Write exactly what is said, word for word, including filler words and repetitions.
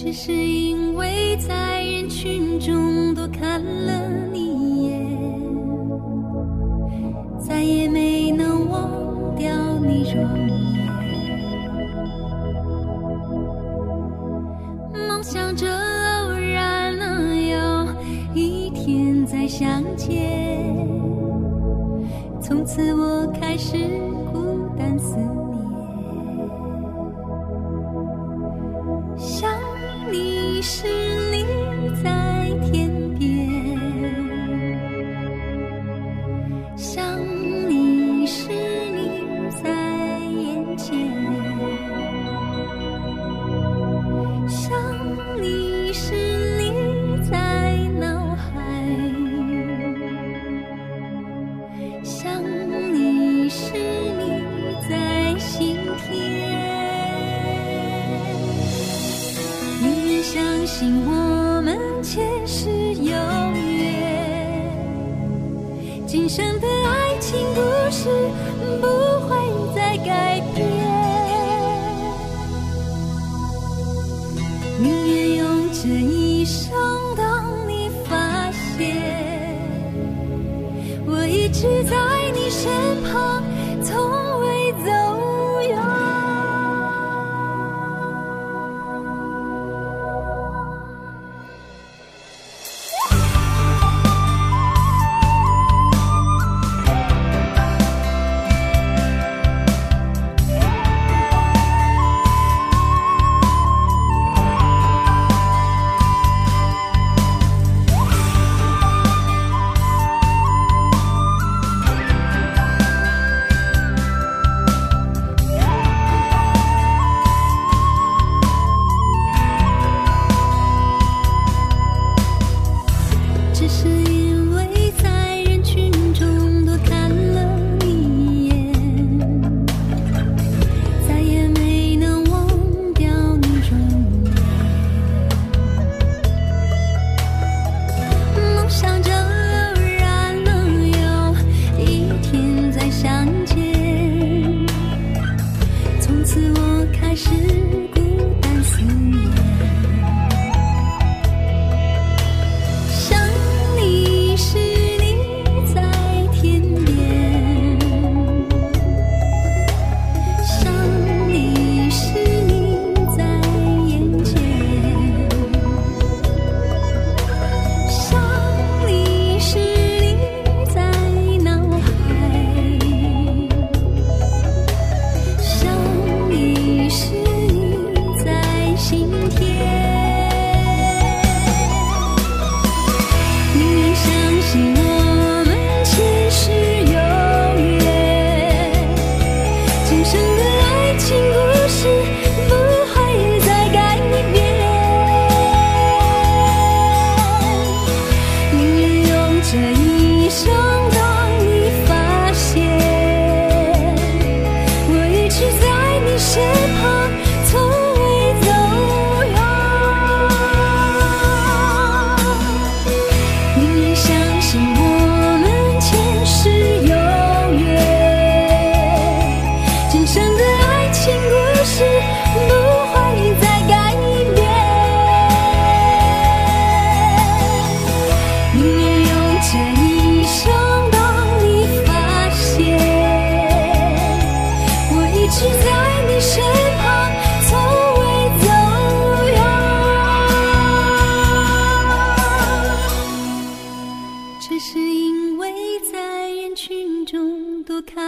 只是因为在人群中多看了你一眼，再也没能忘掉你容颜。梦想着偶然能有一天再相见，从此我开始孤单思念。想你时你在天边，想你时你在眼前，想你时你在脑海，想你时你在心田。宁愿相信我们前世有约，今生的爱情故事不会再改变。宁愿用这一生等你发现，我一直在你身旁，从未走远。只是因为在人群中多看了你一眼，再也没能忘掉你容颜。梦想着偶然能有一天再相见，从此我开始孤单思念。只是因为在人群中多看